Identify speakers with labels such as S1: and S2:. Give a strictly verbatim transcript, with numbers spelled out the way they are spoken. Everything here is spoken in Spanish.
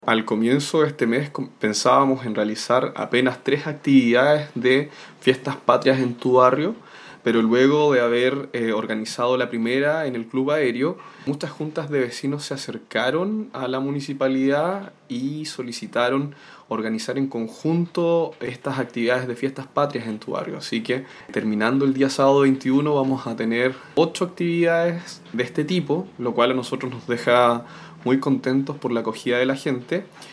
S1: Al comienzo de este mes com- pensábamos en realizar apenas tres actividades de fiestas patrias en tu barrio, pero luego de haber eh, organizado la primera en el club aéreo, muchas juntas de vecinos se acercaron a la municipalidad y solicitaron organizar en conjunto estas actividades de fiestas patrias en tu barrio. Así que terminando el día sábado veintiuno vamos a tener ocho actividades de este tipo, lo cual a nosotros nos deja muy contentos por la acogida de la gente